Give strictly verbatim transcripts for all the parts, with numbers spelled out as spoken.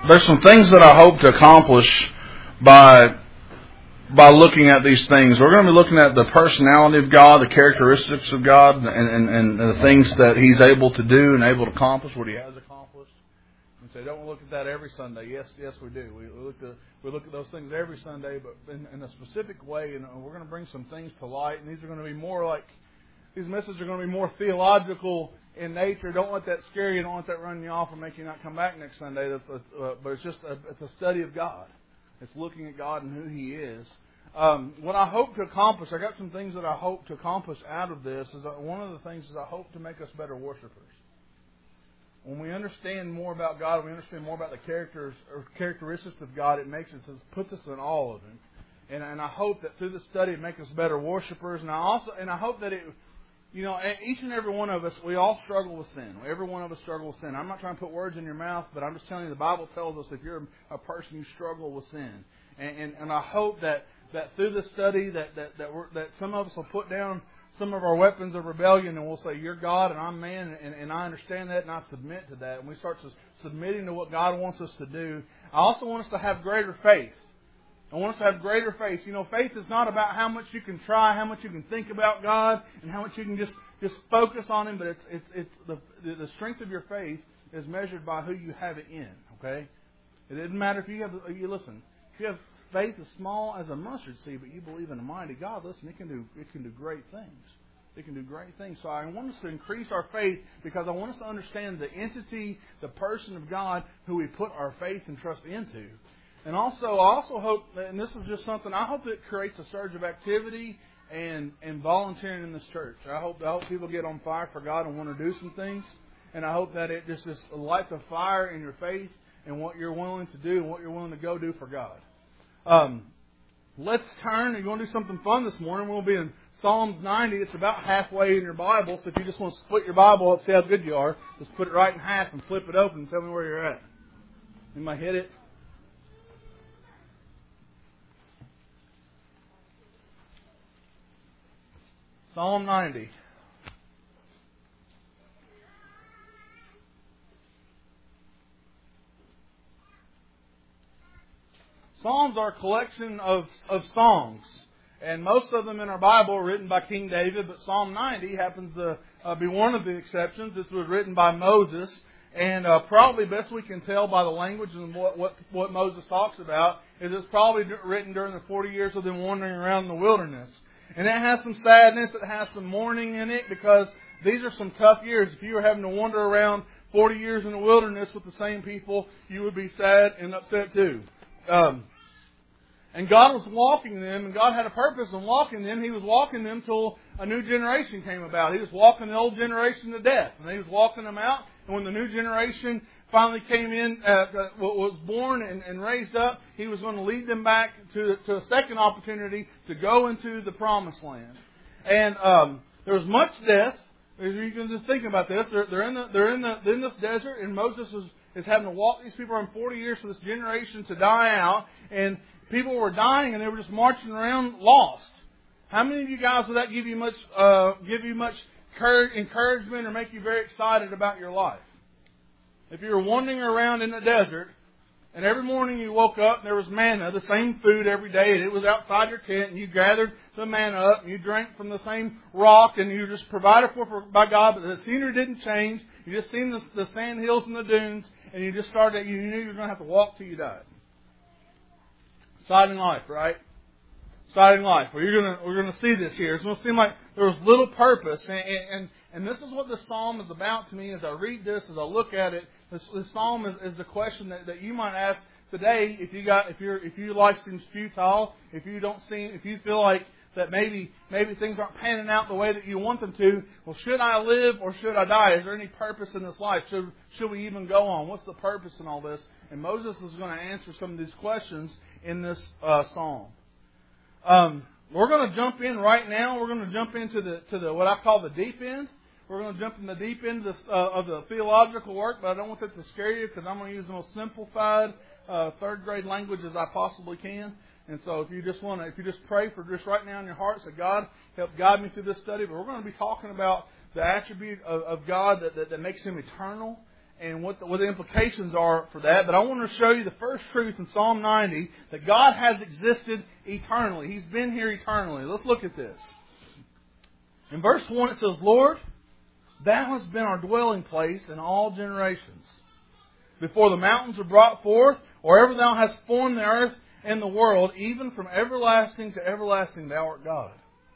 there's some things that I hope to accomplish by by looking at these things. We're going to be looking at the personality of God, the characteristics of God, and, and, and the things that He's able to do and able to accomplish, what He has accomplished. And so don't we look at that every Sunday? Yes, yes, we do. We look at we look at those things every Sunday, but in, in a specific way. And we're going to bring some things to light, and these are going to be more like these messages are going to be more theological in nature. Don't let that scare you. Don't let that run you off and make you not come back next Sunday. That's a, uh, but it's just a, it's a study of God. It's looking at God and who He is. Um, what I hope to accomplish, I got some things that I hope to accomplish out of this. Is that one of the things is I hope to make us better worshipers. When we understand more about God, we understand more about the characters or characteristics of God. It makes us, it puts us in awe of Him. And, and I hope that through the study, it makes us better worshipers. And I also, and I hope that it. You know, each and every one of us, we all struggle with sin. Every one of us struggle with sin. I'm not trying to put words in your mouth, but I'm just telling you the Bible tells us if you're a person, you struggle with sin. And, and, and I hope that, that through this study that that that, we're, that some of us will put down some of our weapons of rebellion and we'll say, you're God and I'm man, and, and I understand that and I submit to that. And we start submitting to what God wants us to do. I also want us to have greater faith. I want us to have greater faith. You know, faith is not about how much you can try, how much you can think about God, and how much you can just, just focus on Him. But it's it's it's the the strength of your faith is measured by who you have it in. Okay, it doesn't matter if you have you listen. If you have faith as small as a mustard seed, but you believe in a mighty God, listen, it can do it can do great things. It can do great things. So I want us to increase our faith because I want us to understand the entity, the person of God, who we put our faith and trust into. And also, I also hope, and this is just something, I hope it creates a surge of activity and, and volunteering in this church. I hope, I hope people get on fire for God and want to do some things. And I hope that it just, just lights a fire in your faith and what you're willing to do and what you're willing to go do for God. Um, let's turn. You're going to do something fun this morning. We'll be in Psalms ninety. It's about halfway in your Bible. So if you just want to split your Bible up, see how good you are, just put it right in half and flip it open and tell me where you're at. You might hit it. Psalm ninety. Psalms are a collection of, of songs. And most of them in our Bible are written by King David, but Psalm ninety happens to uh, be one of the exceptions. This was written by Moses. And uh, probably best we can tell by the language and what, what, what Moses talks about is it's probably written during the forty years of them wandering around in the wilderness. And it has some sadness, it has some mourning in it because these are some tough years. If you were having to wander around forty years in the wilderness with the same people, you would be sad and upset too. Um, and God was walking them, and God had a purpose in walking them. He was walking them till a new generation came about. He was walking the old generation to death, and He was walking them out. And when the new generation finally came in, uh, was born and, and raised up, He was going to lead them back to, to a second opportunity to go into the promised land. And um, there was much death. You can just think about this. They're, they're in the they're in the in this desert, and Moses is, is having to walk these people around forty years for this generation to die out. And people were dying, and they were just marching around lost. How many of you guys would that give you much uh, give you much encouragement or make you very excited about your life? If you were wandering around in the desert, and every morning you woke up and there was manna, the same food every day, and it was outside your tent, and you gathered the manna up, and you drank from the same rock, and you were just provided for, for by God, but the scenery didn't change. You just seen the, the sand hills and the dunes, and you just started, you knew you were going to have to walk till you died. Exciting life, right? Exciting life. Well, you're gonna, we're going to see this here. It's going to seem like there was little purpose, and, and and this is what this psalm is about to me as I read this, as I look at it. This, this psalm is, is the question that, that you might ask today if you got if your if your life seems futile, if you don't seem if you feel like that maybe maybe things aren't panning out the way that you want them to. Well, should I live or should I die? Is there any purpose in this life? Should should we even go on? What's the purpose in all this? And Moses is going to answer some of these questions in this uh, psalm. Um, we're going to jump in right now. We're going to jump into the to the what I call the deep end. We're going to jump in the deep end of, uh, of the theological work, but I don't want that to scare you because I'm going to use the most simplified uh, third grade language as I possibly can. And so if you just want to, if you just pray for just right now in your heart, say, God, help guide me through this study. But we're going to be talking about the attribute of, of God that, that, that makes Him eternal and what the, what the implications are for that. But I want to show you the first truth in Psalm ninety, that God has existed eternally. He's been here eternally. Let's look at this. In verse one it says, Lord, Thou hast been our dwelling place in all generations. Before the mountains were brought forth, or ever Thou hast formed the earth and the world, even from everlasting to everlasting Thou art God.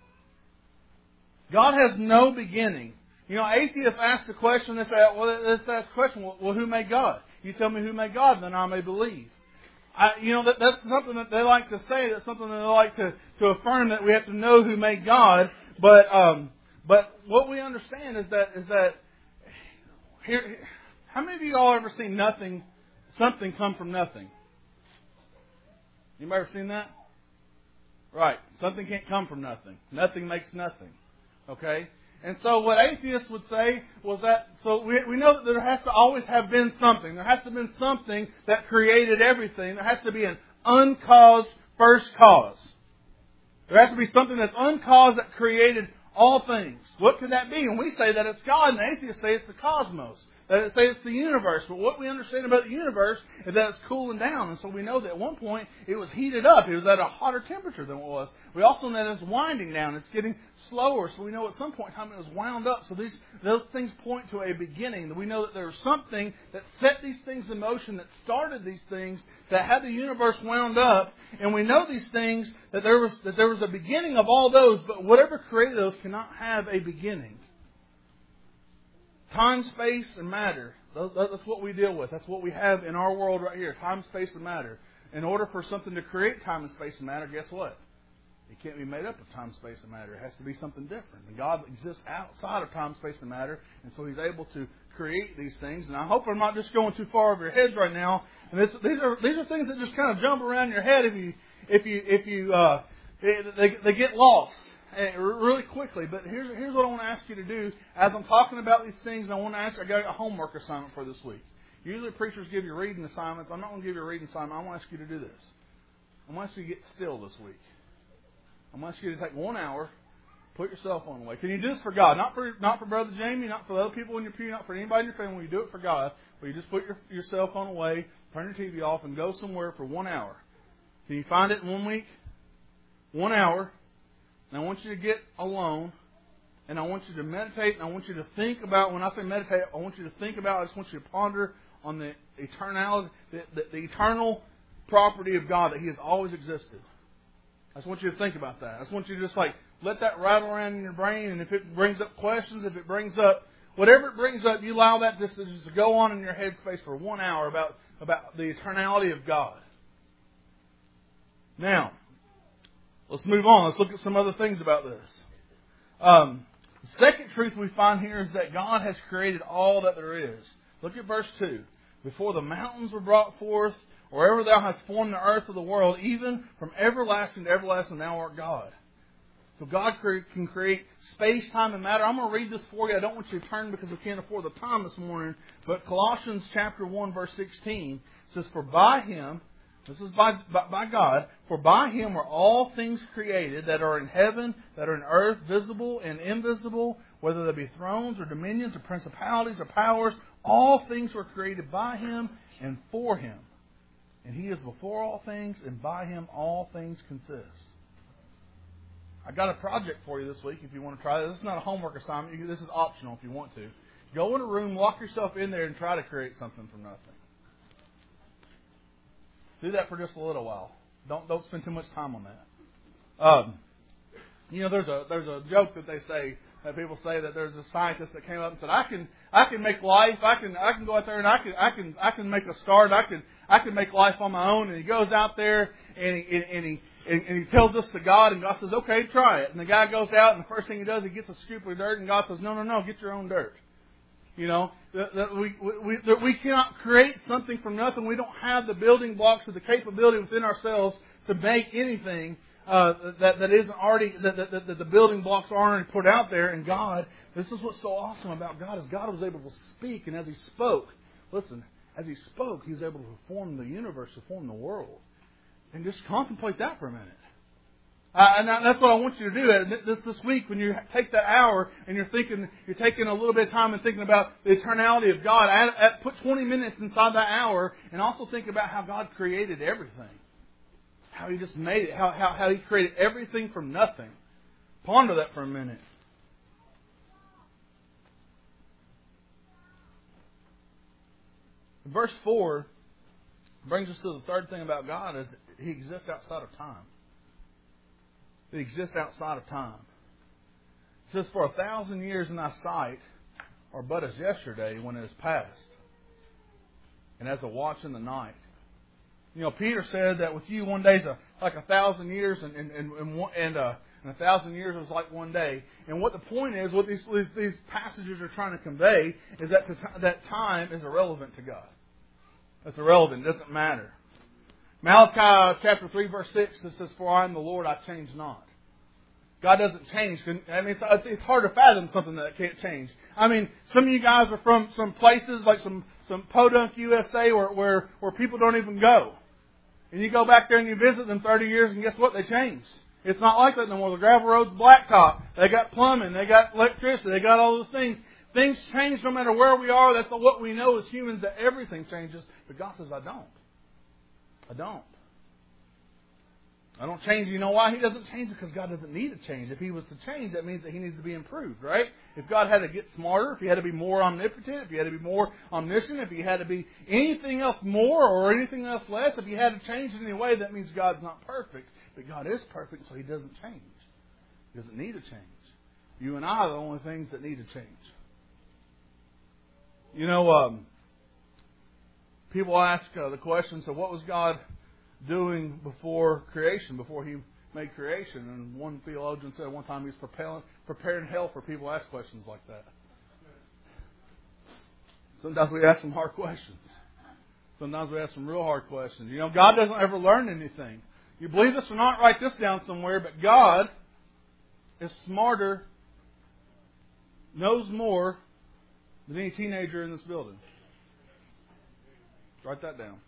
God has no beginning. You know, atheists ask the question, they say, well, let's ask the question, well, who made God? You tell me who made God, then I may believe. I, you know, that, that's something that they like to say, that's something that they like to, to affirm, that we have to know who made God. But um, but what we understand is that is that here, how many of you all ever seen nothing, something come from nothing? Anybody ever seen that? Right. Something can't come from nothing. Nothing makes nothing. Okay? And so what atheists would say was that, so we, we know that there has to always have been something. There has to have been something that created everything. There has to be an uncaused first cause. There has to be something that's uncaused that created all things. What could that be? And we say that it's God, and atheists say it's the cosmos. That say it's the universe. But what we understand about the universe is that it's cooling down. And so we know that at one point it was heated up. It was at a hotter temperature than it was. We also know that it's winding down. It's getting slower. So we know at some point in time it was wound up. So these those things point to a beginning. We know that there was something that set these things in motion, that started these things, that had the universe wound up. And we know these things, that there was that there was a beginning of all those. But whatever created those cannot have a beginning. Time, space, and matter. That's what we deal with. That's what we have in our world right here. Time, space, and matter. In order for something to create time and space and matter, guess what? It can't be made up of time, space, and matter. It has to be something different. And God exists outside of time, space, and matter. And so He's able to create these things. And I hope I'm not just going too far over your heads right now. And this, these are these are things that just kind of jump around your head if you if you if you uh, they they get lost. Really quickly, but here's here's what I want to ask you to do. As I'm talking about these things, I want to ask, I got a homework assignment for this week. Usually preachers give you reading assignments. I'm not going to give you a reading assignment. I want to ask you to do this. I want to ask you to get still this week. I want to ask you to take one hour, put your cell phone away. Can you do this for God? Not for not for Brother Jamie, not for the other people in your pew, not for anybody in your family. You do it for God. Where you just put your, your cell phone away, turn your T V off, and go somewhere for one hour. Can you find it in one week? One hour. And I want you to get alone, and I want you to meditate, and I want you to think about, when I say meditate, I want you to think about, I just want you to ponder on the eternality, the, the, the eternal property of God, that He has always existed. I just want you to think about that. I just want you to just like, let that rattle around in your brain, and if it brings up questions, if it brings up, whatever it brings up, you allow that just to, just to go on in your headspace for one hour about, about the eternality of God. Now, let's move on. Let's look at some other things about this. Um, the second truth we find here is that God has created all that there is. Look at verse two. Before the mountains were brought forth, or ever Thou hast formed the earth of the world, even from everlasting to everlasting Thou art God. So God can create space, time, and matter. I'm going to read this for you. I don't want you to turn because we can't afford the time this morning. But Colossians chapter one, verse sixteen says, For by Him, this is by, by, by God, for by Him were all things created that are in heaven, that are in earth, visible and invisible, whether they be thrones or dominions or principalities or powers. All things were created by Him and for Him. And He is before all things, and by Him all things consist. I got a project for you this week if you want to try this. This is not a homework assignment. This is optional if you want to. Go in a room, lock yourself in there, and try to create something from nothing. Do that for just a little while. Don't don't spend too much time on that. Um, you know, there's a there's a joke that they say that people say that there's a scientist that came up and said, I can I can make life. I can I can go out there and I can I can I can make a start. I can I can make life on my own. And he goes out there and he and, and he and, and he tells this to God, and God says, okay, try it. And the guy goes out, and the first thing he does, he gets a scoop of dirt, and God says, no, no, no, get your own dirt. You know, that, that we, we, that we cannot create something from nothing. We don't have the building blocks or the capability within ourselves to make anything uh, that, that isn't already, that, that, that the building blocks aren't already put out there. And God, this is what's so awesome about God, is God was able to speak. And as He spoke, listen, as He spoke, He was able to form the universe, to form the world. And just contemplate that for a minute. Uh, and that's what I want you to do this this week when you take that hour and you're thinking, you're taking a little bit of time and thinking about the eternality of God. Add, add, put twenty minutes inside that hour and also think about how God created everything. How He just made it. How, how, how He created everything from nothing. Ponder that for a minute. Verse four brings us to the third thing about God is He exists outside of time. He exists outside of time. It says, for a thousand years in thy sight are but as yesterday when it is past, and as a watch in the night. You know, Peter said that with you one day is a, like a thousand years, and and and, and, and, uh, and a thousand years was like one day. And what the point is, what these these passages are trying to convey, is that to, that time is irrelevant to God. It's irrelevant. It doesn't matter. Malachi chapter three verse six, it says, for I am the Lord, I change not. God doesn't change. I mean, it's, it's hard to fathom something that can't change. I mean, some of you guys are from some places like some, some Podunk, U S A, where, where, where people don't even go. And you go back there and you visit them thirty years and guess what? They changed. It's not like that no more. The gravel road's blacktop. They got plumbing. They got electricity. They got all those things. Things change no matter where we are. That's what we know as humans, that everything changes. But God says, I don't. I don't. I don't change. You know why He doesn't change? Because God doesn't need to change. If He was to change, that means that He needs to be improved, right? If God had to get smarter, if He had to be more omnipotent, if He had to be more omniscient, if He had to be anything else more or anything else less, if He had to change in any way, that means God's not perfect. But God is perfect, so He doesn't change. He doesn't need to change. You and I are the only things that need to change. You know, um, people ask uh, the question, so what was God doing before creation, before He made creation? And one theologian said one time He's preparing, preparing hell for people to ask questions like that. Sometimes we ask some hard questions. Sometimes we ask some real hard questions. You know, God doesn't ever learn anything. You believe this or not, write this down somewhere, but God is smarter, knows more than any teenager in this building. Write that down.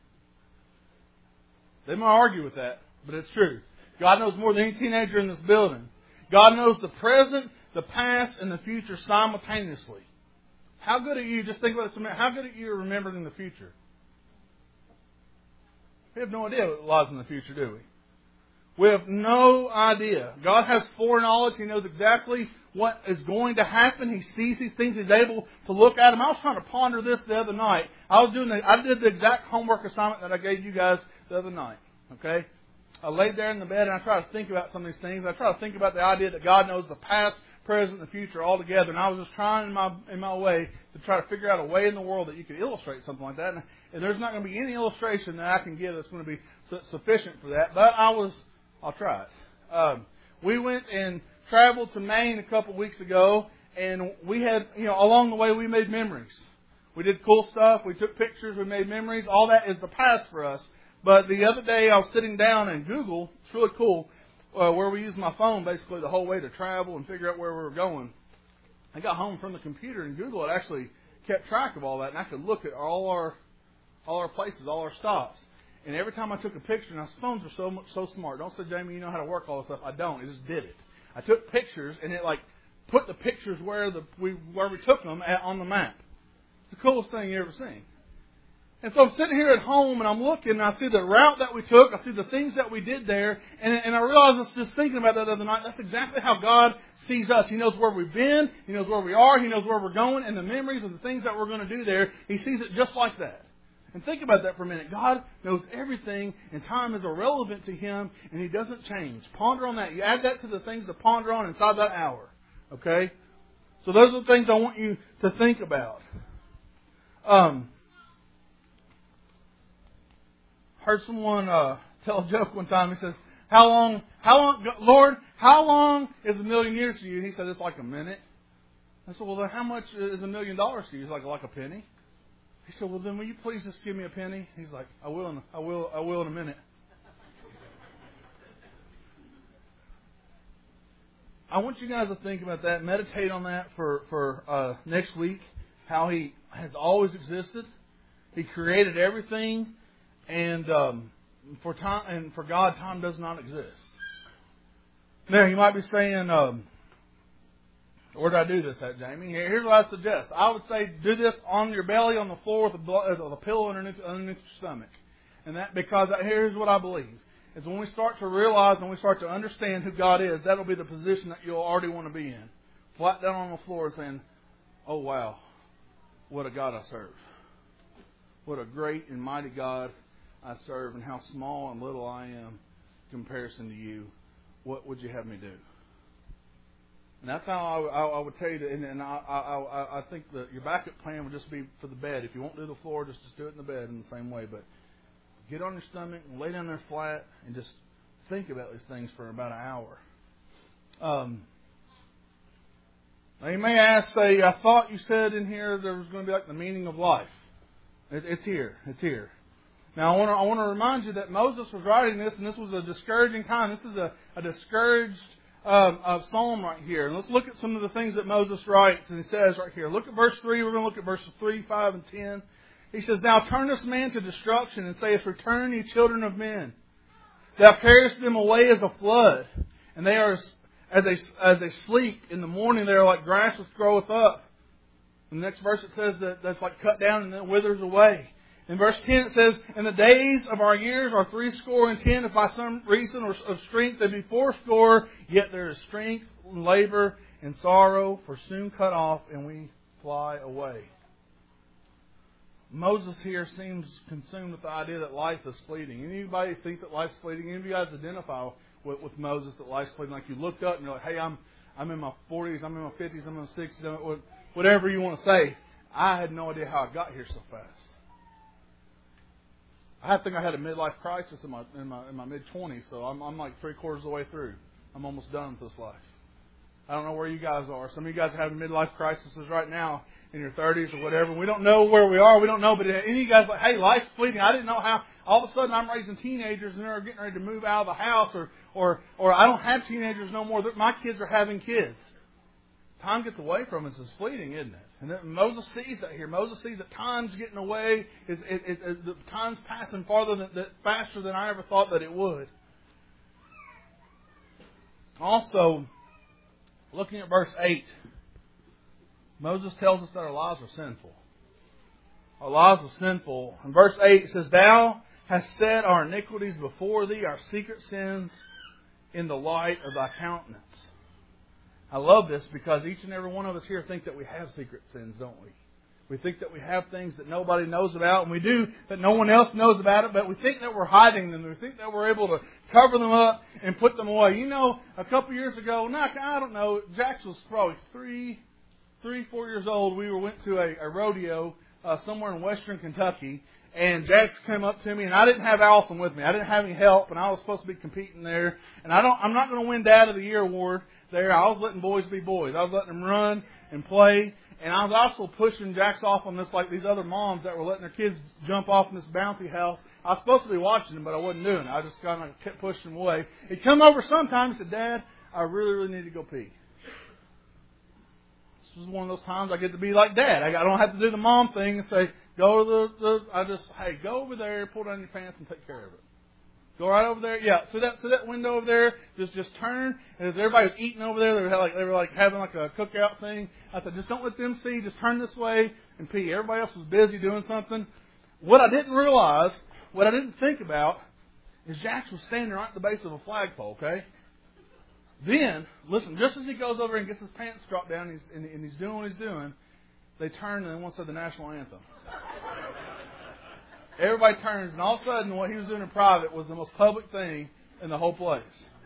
They might argue with that, but it's true. God knows more than any teenager in this building. God knows the present, the past, and the future simultaneously. How good are you, just think about this a minute, how good are you at remembering the future? We have no idea what lies in the future, do we? We have no idea. God has foreknowledge. He knows exactly what is going to happen. He sees these things. He's able to look at them. I was trying to ponder this the other night. I was doing the, I did the exact homework assignment that I gave you guys the other night. Okay? I laid there in the bed and I tried to think about some of these things. I tried to think about the idea that God knows the past, present, and the future all together. And I was just trying in my in my way to try to figure out a way in the world that you could illustrate something like that. And, and there's not going to be any illustration that I can give that's going to be su- sufficient for that. But I was, I'll try it. Um, we went and traveled to Maine a couple weeks ago, and we had, you know, along the way we made memories. We did cool stuff. We took pictures. We made memories. All that is the past for us. But the other day I was sitting down in Google. It's really cool. Uh, where we used my phone basically the whole way to travel and figure out where we were going. I got home from the computer, and Google had actually kept track of all that, and I could look at all our all our places, all our stops. And every time I took a picture, now phones are so much, so smart. Don't say, Jamie, you know how to work all this stuff. I don't. It just did it. I took pictures, and it like put the pictures where the we where we took them at, on the map. It's the coolest thing you ever seen. And so I'm sitting here at home and I'm looking and I see the route that we took. I see the things that we did there. And, and I realized I was just thinking about that the other night. That's exactly how God sees us. He knows where we've been. He knows where we are. He knows where we're going. And the memories of the things that we're going to do there, He sees it just like that. And think about that for a minute. God knows everything and time is irrelevant to Him and He doesn't change. Ponder on that. You add that to the things to ponder on inside that hour. Okay? So those are the things I want you to think about. Um... Heard someone uh, tell a joke one time. He says, "How long? How long, Lord? How long is a million years to you?" And He said, "It's like a minute." I said, "Well, then how much is a million dollars to you?" He's like, "Like a penny." He said, "Well, then will you please just give me a penny?" He's like, "I will. In, I will. I will in a minute." I want you guys to think about that. Meditate on that for for uh, next week. How He has always existed. He created everything. And um, for time and for God, time does not exist. Now, you might be saying, um, where did I do this at, Jamie? Here's what I suggest. I would say do this on your belly, on the floor, with a, with a pillow underneath, underneath your stomach. And that because here's what I believe. Is when we start to realize and we start to understand who God is, that'll be the position that you'll already want to be in. Flat down on the floor saying, oh, wow, what a God I serve. What a great and mighty God I serve, and how small and little I am in comparison to you. What would you have me do? And that's how I, I, I would tell you. To, and and I, I, I think that your backup plan would just be for the bed. If you won't do the floor, just, just do it in the bed in the same way. But get on your stomach and lay down there flat and just think about these things for about an hour. Um, now you may ask, say, I thought you said in here there was going to be like the meaning of life. It, it's here. It's here. Now I want to I want to remind you that Moses was writing this, and this was a discouraging time. This is a, a discouraged um, uh, psalm right here. And let's look at some of the things that Moses writes and he says right here. Look at verse three. We're going to look at verses three, five, and ten. He says, Now turn this man to destruction, and sayest, Return, ye children of men. Thou carriest them away as a flood, and they are as, as, they, as they sleep. In the morning they are like grass which groweth up. In the next verse it says that that's like cut down and then withers away. In verse ten it says, And the days of our years are threescore and ten, if by some reason or of strength they be fourscore, yet there is strength and labor and sorrow, for soon cut off, and we fly away. Moses here seems consumed with the idea that life is fleeting. Anybody think that life's fleeting? Any of you guys identify with, with Moses that life's fleeting? Like you looked up and you're like, hey, I'm I'm in my forties, I'm in my fifties, I'm in my sixties, whatever you want to say. I had no idea how I got here so fast. I think I had a midlife crisis in my in my in my mid twenties, so I'm I'm like three quarters of the way through. I'm almost done with this life. I don't know where you guys are. Some of you guys are having midlife crises right now in your thirties or whatever. We don't know where we are. We don't know. But any of you guys like, hey, life's fleeting. I didn't know how. All of a sudden, I'm raising teenagers and they're getting ready to move out of the house, or or or I don't have teenagers no more. My kids are having kids. Time gets away from us is fleeting, isn't it? And that Moses sees that here. Moses sees that time's getting away. It, it, it, it, the time's passing farther than, that, faster than I ever thought that it would. Also, looking at verse eight, Moses tells us that our lives are sinful. Our lives are sinful. In verse eight it says, Thou hast set our iniquities before thee, our secret sins in the light of thy countenance. I love this because each and every one of us here think that we have secret sins, don't we? We think that we have things that nobody knows about, and we do that no one else knows about it, but we think that we're hiding them. We think that we're able to cover them up and put them away. You know, a couple years ago, no, I don't know, Jax was probably three, three, four years old. We were, went to a, a rodeo uh, somewhere in western Kentucky, and Jax came up to me, and I didn't have Allison with me. I didn't have any help, and I was supposed to be competing there. And I don't, I'm not going to win Dad of the Year award there. I was letting boys be boys. I was letting them run and play. And I was also pushing Jax off on this like these other moms that were letting their kids jump off in this bouncy house. I was supposed to be watching them, but I wasn't doing it. I just kind of kept pushing them away. He'd come over sometime and said, Dad, I really, really need to go pee. This is one of those times I get to be like Dad. I don't have to do the mom thing and say, go to the, the I just, hey, go over there, pull down your pants and take care of it. Go right over there. Yeah, so that so that window over there, just just turn. And as everybody was eating over there, they were like they were like having like a cookout thing. I said, just don't let them see. Just turn this way and pee. Everybody else was busy doing something. What I didn't realize, what I didn't think about, is Jax was standing right at the base of a flagpole. Okay. Then listen, just as he goes over and gets his pants dropped down, and he's and, and he's doing what he's doing, they turn and they want to say the national anthem. Everybody turns, and all of a sudden, what he was doing in private was the most public thing in the whole place.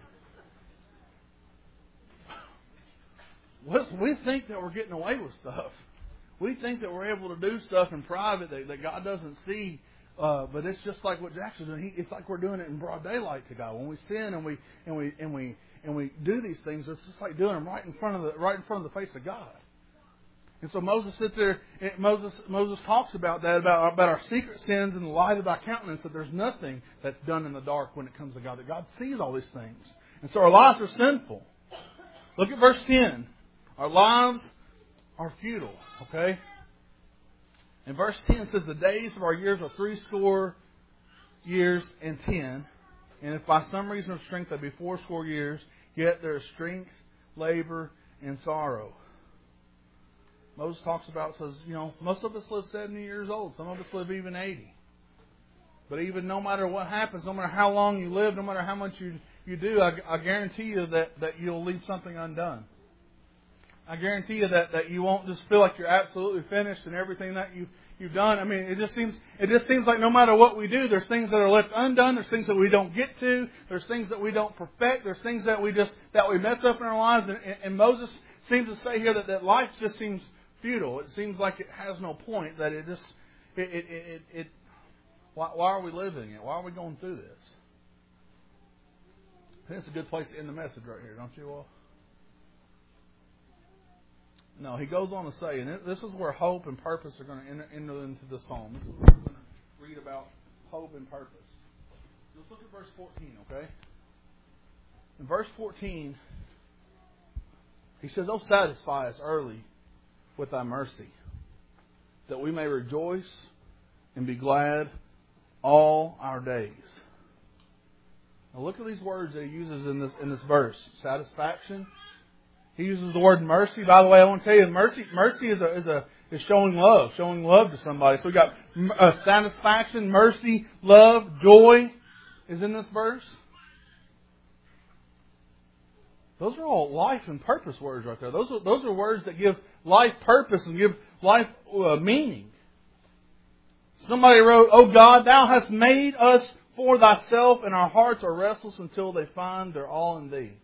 We think that we're getting away with stuff. We think that we're able to do stuff in private that, that God doesn't see. Uh, but it's just like what Jackson's doing. He, it's like we're doing it in broad daylight to God. When we sin and we and we and we and we do these things, it's just like doing them right in front of the right in front of the face of God. And so Moses sits there. Moses Moses talks about that about about our secret sins in the light of thy countenance. That there's nothing that's done in the dark when it comes to God. That God sees all these things, and so our lives are sinful. Look at verse ten. Our lives are futile. Okay. And verse ten it says, "The days of our years are threescore years and ten, and if by some reason of strength they be fourscore years, Yet there is strength, labor, and sorrow. Moses talks about, says, you know, most of us live seventy years old. Some of us live even eighty. But even no matter what happens, no matter how long you live, no matter how much you, you do, I, I guarantee you that, that you'll leave something undone. I guarantee you that, that you won't just feel like you're absolutely finished and everything that you, you've done. I mean, it just seems it just seems like no matter what we do, there's things that are left undone. There's things that we don't get to. There's things that we don't perfect. There's things that we just that we mess up in our lives. And, and Moses seems to say here that, that life just seems futile. It seems like it has no point. That it just it it it, it why, why are we living it? Why are we going through this? I think it's a good place to end the message right here, don't you all? No, he goes on to say, and this is where hope and purpose are going to enter, enter into the psalm. This is where we're going to read about hope and purpose. Let's look at verse fourteen, okay? In verse fourteen, he says, "Oh, satisfy us early with thy mercy, that we may rejoice and be glad all our days." Now look at these words that he uses in this in this verse. Satisfaction. He uses the word mercy. By the way, I want to tell you, mercy mercy is a is a is showing love, showing love to somebody. So we got uh, satisfaction, mercy, love, joy is in this verse. Those are all life and purpose words right there. Those are those are words that give life purpose and give life uh, meaning. Somebody wrote, "O God, Thou hast made us for Thyself, and our hearts are restless until they find their all in Thee."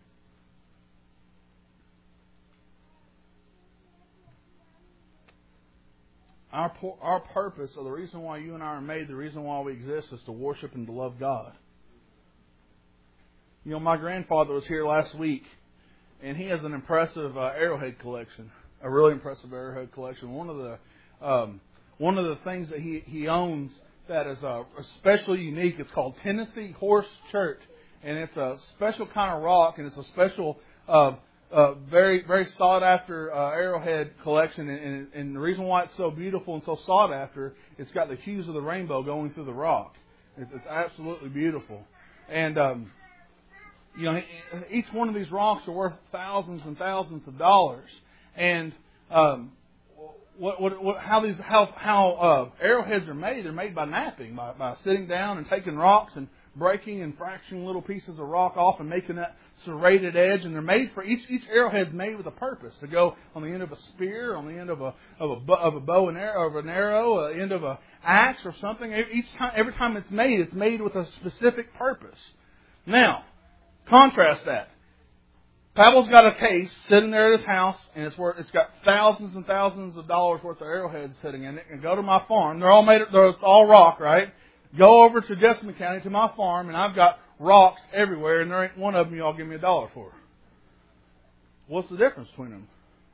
Our our purpose, or the reason why you and I are made, the reason why we exist, is to worship and to love God. You know, my grandfather was here last week, and he has an impressive uh, arrowhead collection, a really impressive arrowhead collection. One of the um, one of the things that he, he owns that is uh, especially unique, it's called Tennessee Horse Chert, and it's a special kind of rock, and it's a special uh, Uh, very, very sought after uh, arrowhead collection, and, and, and the reason why it's so beautiful and so sought after, it's got the hues of the rainbow going through the rock. It's, it's absolutely beautiful, and um, you know, each one of these rocks are worth thousands and thousands of dollars. And um, what, what, what, how these, how, how uh, arrowheads are made? They're made by knapping, by, by sitting down and taking rocks and breaking and fracturing little pieces of rock off and making that serrated edge, and they're made for each each arrowhead's made with a purpose to go on the end of a spear, on the end of a of a of a bow and arrow, of an arrow, uh, end of a axe or something. Each time, every time it's made, it's made with a specific purpose. Now, contrast that. Pavel's got a case sitting there at his house, and it's worth, it's got thousands and thousands of dollars worth of arrowheads sitting in it. And go to my farm. They're all made. They're, it's all rock, right? Go over to Jessamine County to my farm, and I've got rocks everywhere, and there ain't one of them y'all give me a dollar for. What's the difference between them?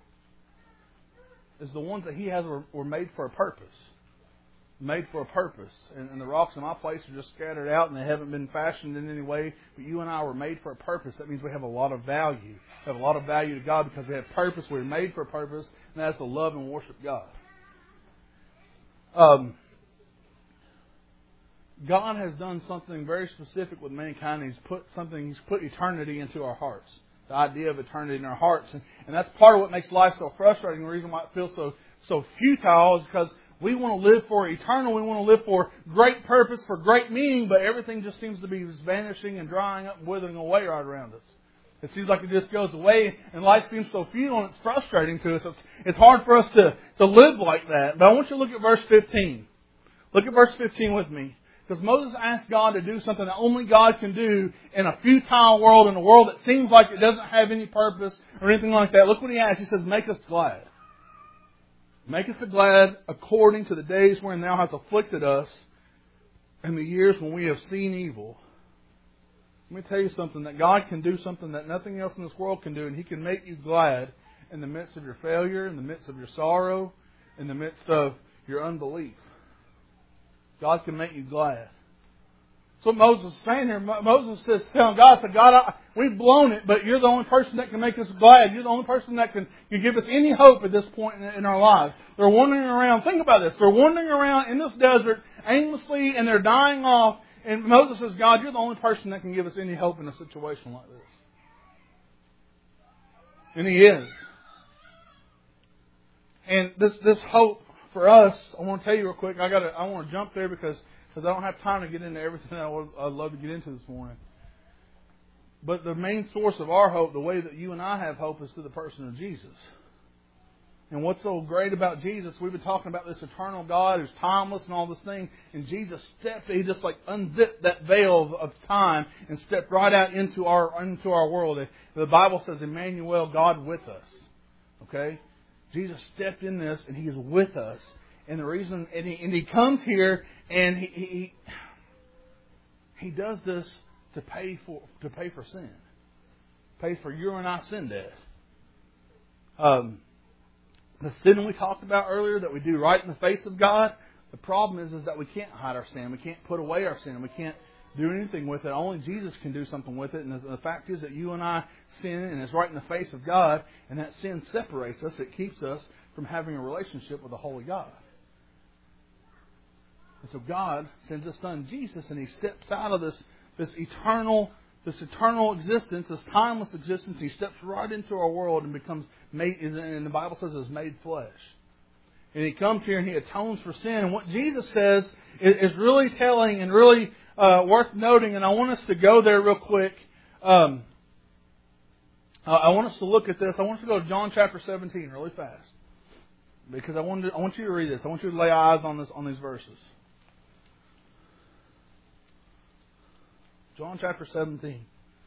Is the ones that he has were, were made for a purpose. Made for a purpose. And, and the rocks in my place are just scattered out, and they haven't been fashioned in any way. But you and I were made for a purpose. That means we have a lot of value. We have a lot of value to God because we have purpose. We're made for a purpose, and that's to love and worship God. Um... God has done something very specific with mankind. He's put something. He's put eternity into our hearts. The idea of eternity in our hearts, and, and that's part of what makes life so frustrating. The reason why it feels so so futile is because we want to live for eternal. We want to live for great purpose, for great meaning, but everything just seems to be just vanishing and drying up and withering away right around us. It seems like it just goes away, and life seems so futile, and it's frustrating to us. It's, it's hard for us to to live like that. But I want you to look at verse fifteen. Look at verse fifteen with me. Because Moses asked God to do something that only God can do in a futile world, in a world that seems like it doesn't have any purpose or anything like that. Look what he asked. He says, make us glad. Make us glad according to the days wherein thou hast afflicted us and the years when we have seen evil. Let me tell you something, that God can do something that nothing else in this world can do, and He can make you glad in the midst of your failure, in the midst of your sorrow, in the midst of your unbelief. God can make you glad. That's what Moses is saying here. Moses says, telling God, said, God, I, we've blown it, but you're the only person that can make us glad. You're the only person that can, can give us any hope at this point in, in our lives. They're wandering around. Think about this. They're wandering around in this desert aimlessly, and they're dying off. And Moses says, God, you're the only person that can give us any hope in a situation like this. And He is. And this this hope for us, I want to tell you real quick. I got I want to jump there because because I don't have time to get into everything that I would, I'd love to get into this morning. But the main source of our hope, the way that you and I have hope, is through the person of Jesus. And what's so great about Jesus, we've been talking about this eternal God who's timeless and all this thing. And Jesus stepped, He just like unzipped that veil of time and stepped right out into our into our world. The Bible says, Emmanuel, God with us. Okay? Jesus stepped in this and He is with us. And the reason, and He, and he comes here and he, he He does this to pay for to pay for sin. Pays for your and I sin debt. Um The sin we talked about earlier that we do right in the face of God, the problem is, is that we can't hide our sin. We can't put away our sin. We can't do anything with it. Only Jesus can do something with it. And the, the fact is that you and I sin and it's right in the face of God. And that sin separates us. It keeps us from having a relationship with the Holy God. And so God sends His Son Jesus and He steps out of this, this eternal This eternal existence, this timeless existence, He steps right into our world and becomes made, and the Bible says is made flesh. And He comes here and He atones for sin. And what Jesus says is really telling and really uh, worth noting. And I want us to go there real quick. Um, I want us to look at this. I want us to go to John chapter seventeen really fast, because I want to, I want you to read this. I want you to lay eyes on this on these verses. John chapter seventeen.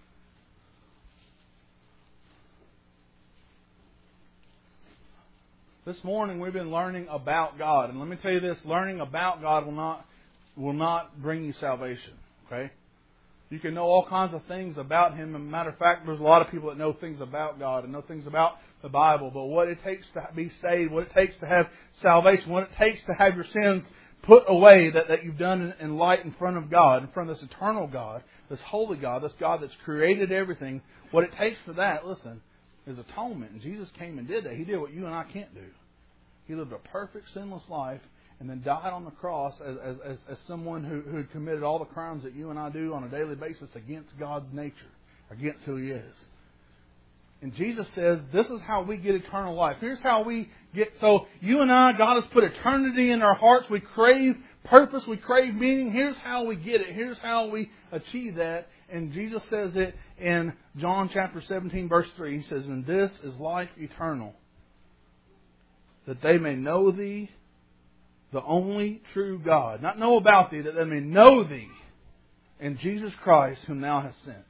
This morning we've been learning about God. And let me tell you this, learning about God will not will not bring you salvation. Okay? You can know all kinds of things about Him. As a matter of fact, there's a lot of people that know things about God and know things about the Bible. But what it takes to be saved, what it takes to have salvation, what it takes to have your sins put away that, that you've done in light in front of God, in front of this eternal God, this holy God, this God that's created everything. What it takes for that, listen, is atonement. And Jesus came and did that. He did what you and I can't do. He lived a perfect, sinless life and then died on the cross as, as, as, as someone who, who had committed all the crimes that you and I do on a daily basis against God's nature, against who He is. And Jesus says, this is how we get eternal life. Here's how we get... So you and I, God has put eternity in our hearts. We crave purpose. We crave meaning. Here's how we get it. Here's how we achieve that. And Jesus says it in John chapter seventeen, verse three. He says, and this is life eternal, that they may know Thee, the only true God. Not know about Thee, that they may know Thee, and Jesus Christ, whom Thou hast sent.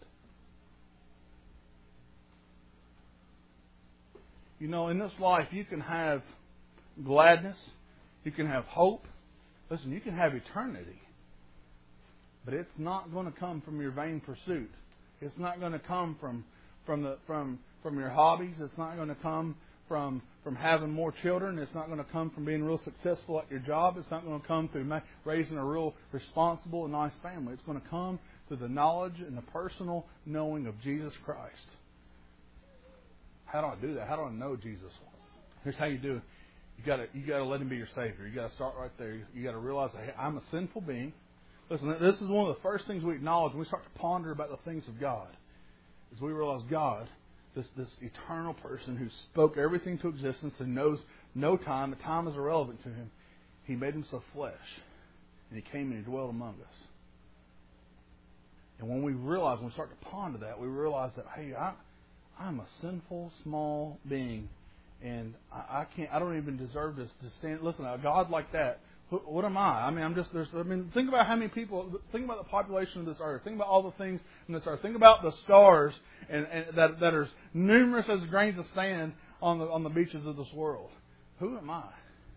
You know, in this life, you can have gladness. You can have hope. Listen, you can have eternity. But it's not going to come from your vain pursuit. It's not going to come from from the from from your hobbies. It's not going to come from from having more children. It's not going to come from being real successful at your job. It's not going to come through raising a real responsible and nice family. It's going to come through the knowledge and the personal knowing of Jesus Christ. How do I do that? How do I know Jesus? Here's how you do it. You got to you got to let Him be your Savior. You got to start right there. You got to realize that, hey, I'm a sinful being. Listen, this is one of the first things we acknowledge when we start to ponder about the things of God. Is we realize God, this this eternal person who spoke everything to existence and knows no time. The time is irrelevant to Him. He made Himself flesh, and He came and He dwelt among us. And when we realize, when we start to ponder that, we realize that, hey, I. I'm a sinful, small being, and I, I can't. I don't even deserve this to stand. Listen, a God like that. What, what am I? I mean, I'm just. There's. I mean, think about how many people. Think about the population of this earth. Think about all the things in this earth. Think about the stars, and, and that that are numerous as grains of sand on the on the beaches of this world. Who am I?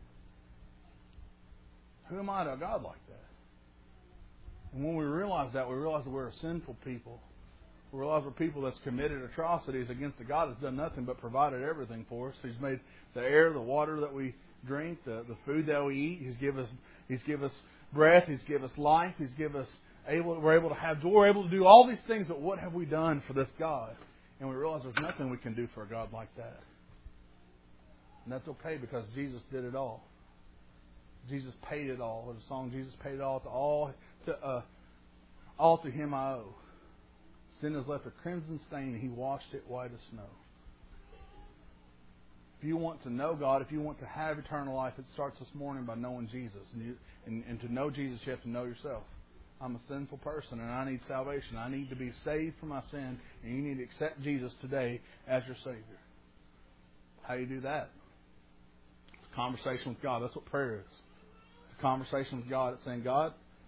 Who am I to a God like that? And when we realize that, we realize that we're a sinful people. We realize we're people that's committed atrocities against a God that's done nothing but provided everything for us. He's made the air, the water that we drink, the, the food that we eat. He's given us He's given us breath. He's given us life. He's given us able. We're able to have joy. We're able to do all these things. But what have we done for this God? And we realize there's nothing we can do for a God like that. And that's okay because Jesus did it all. Jesus paid it all. There's a song, Jesus paid it all. To all to uh, all to Him I owe. Sin has left a crimson stain, and He washed it white as snow. you want to know God, if you want to have eternal life, it starts this morning by knowing Jesus. And, you, and, and to know Jesus, you have to know yourself. I'm a sinful person and I need salvation. I need to be saved from my sin, and you need to accept Jesus today as your Savior. How do you do that? It's a conversation with God. That's what prayer is. It's a conversation with God. It's saying, God,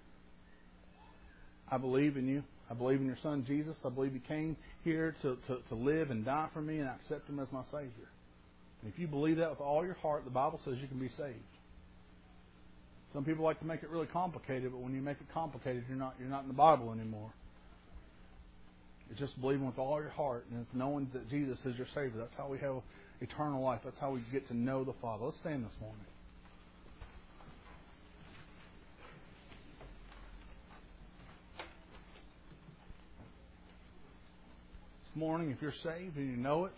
I believe in you. I believe in your Son, Jesus. I believe you came here to, to, to live and die for me, and I accept Him as my Savior. And if you believe that with all your heart, the Bible says you can be saved. Some people like to make it really complicated, but when you make it complicated, you're not you're not in the Bible anymore. It's just believing with all your heart, and it's knowing that Jesus is your Savior. That's how we have eternal life. That's how we get to know the Father. Let's stand this morning. This morning, if you're saved and you know it,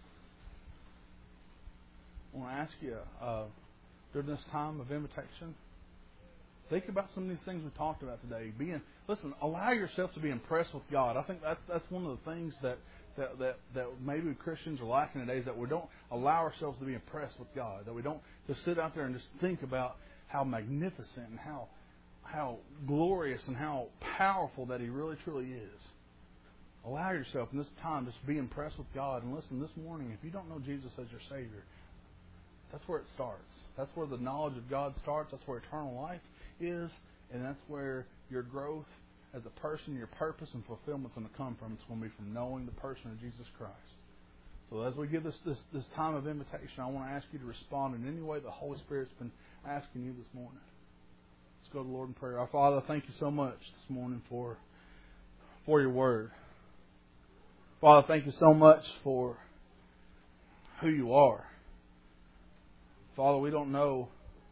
I want to ask you, uh, during this time of invitation, think about some of these things we talked about today. Being, listen, allow yourself to be impressed with God. I think that's that's one of the things that that, that, that maybe Christians are lacking today, is that we don't allow ourselves to be impressed with God. That we don't just sit out there and just think about how magnificent and how how glorious and how powerful that He really truly is. Allow yourself in this time just be impressed with God. And listen, this morning, if you don't know Jesus as your Savior, that's where it starts. That's where the knowledge of God starts. That's where eternal life is. And that's where your growth as a person, your purpose and fulfillment is going to come from. It's going to be from knowing the person of Jesus Christ. So as we give this, this, this time of invitation, I want to ask you to respond in any way the Holy Spirit's been asking you this morning. Let's go to the Lord in prayer. Our Father, thank you so much this morning for, for your word. Father, thank you so much for who you are. Father, we don't know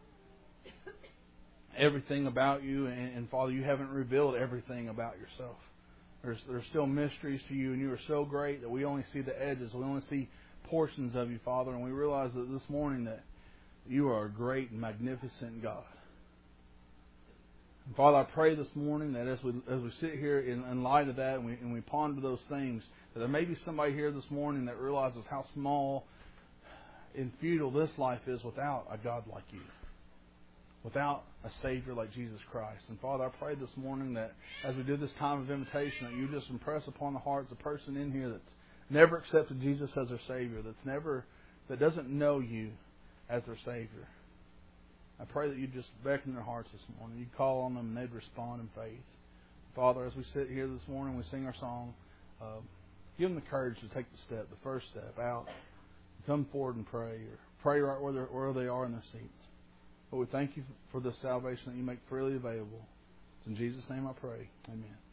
everything about you, and, and Father, you haven't revealed everything about yourself. There's there's still mysteries to you, and you are so great that we only see the edges. We only see portions of you, Father, and we realize that this morning that you are a great and magnificent God. And Father, I pray this morning that as we as we sit here in, in light of that and we, and we ponder those things, that there may be somebody here this morning that realizes how small and futile this life is without a God like you, without a Savior like Jesus Christ. And Father, I pray this morning that as we do this time of invitation, that you just impress upon the hearts a person in here that's never accepted Jesus as their Savior, that's never, that doesn't know you as their Savior. I pray that you just beckon their hearts this morning. You call on them and they'd respond in faith. Father, as we sit here this morning, we sing our song, uh, give them the courage to take the step, the first step out. Come forward and pray, or pray right where, where they are in their seats. But we thank you for the salvation that you make freely available. It's in Jesus' name I pray. Amen.